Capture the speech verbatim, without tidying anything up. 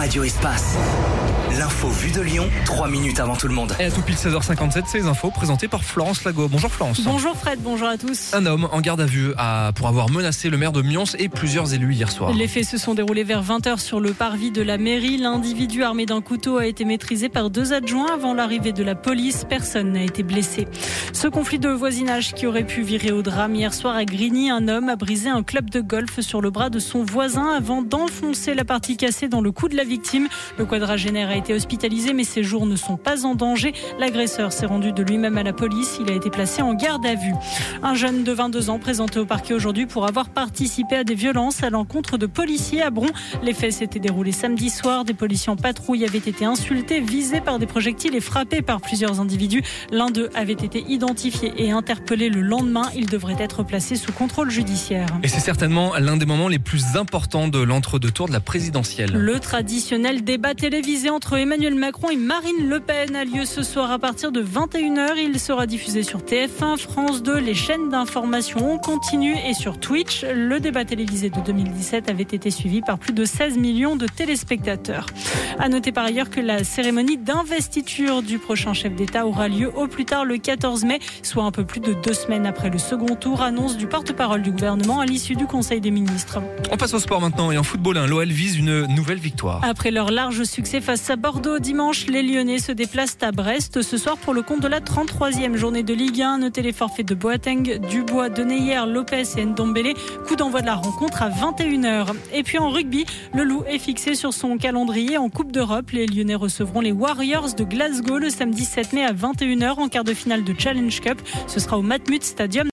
Radio Espace. L'info vue de Lyon, trois minutes avant tout le monde. Et à tout pile seize heures cinquante-sept, ces infos présentées par Florence Lago. Bonjour Florence. Bonjour Fred, bonjour à tous. Un homme en garde à vue à, pour avoir menacé le maire de Mions et plusieurs élus hier soir. Les faits se sont déroulés vers vingt heures sur le parvis de la mairie. L'individu armé d'un couteau a été maîtrisé par deux adjoints avant l'arrivée de la police. Personne n'a été blessé. Ce conflit de voisinage qui aurait pu virer au drame hier soir à Grigny, un homme a brisé un club de golf sur le bras de son voisin avant d'enfoncer la partie cassée dans le cou de la victime. Le quadragénaire a été hospitalisé mais ses jours ne sont pas en danger. L'agresseur s'est rendu de lui-même à la police. Il a été placé en garde à vue. Un jeune de vingt-deux ans présenté au parquet aujourd'hui pour avoir participé à des violences à l'encontre de policiers à Bron. Les faits s'étaient déroulés samedi soir. Des policiers en patrouille avaient été insultés, visés par des projectiles et frappés par plusieurs individus. L'un d'eux avait été identifié et interpellé le lendemain. Il devrait être placé sous contrôle judiciaire. Et c'est certainement l'un des moments les plus importants de l'entre-deux tours de la présidentielle. Le traditionnel débat télévisé entre Emmanuel Macron et Marine Le Pen a lieu ce soir à partir de vingt et une heures. Il sera diffusé sur T F un, France deux, les chaînes d'information en continu et sur Twitch. Le débat télévisé de deux mille dix-sept avait été suivi par plus de seize millions de téléspectateurs. À noter par ailleurs que la cérémonie d'investiture du prochain chef d'État aura lieu au plus tard le quatorze mai, soit un peu plus de deux semaines après le second tour, annonce du porte-parole du gouvernement à l'issue du Conseil des ministres. On passe au sport maintenant et en football, hein, l'O L vise une nouvelle victoire. Après leur large succès face à Bordeaux dimanche, les Lyonnais se déplacent à Brest ce soir pour le compte de la trente-troisième journée de Ligue un. Notez les forfaits de Boateng, Dubois, Deneyer, Lopez et Ndombele. Coup d'envoi de la rencontre à vingt et une heures. Et puis en rugby, le Loup est fixé sur son calendrier en Coupe d'Europe. Les Lyonnais recevront les Warriors de Glasgow le samedi sept mai à vingt et une heures en quart de finale de Challenge Cup. Ce sera au Matmut Stadium.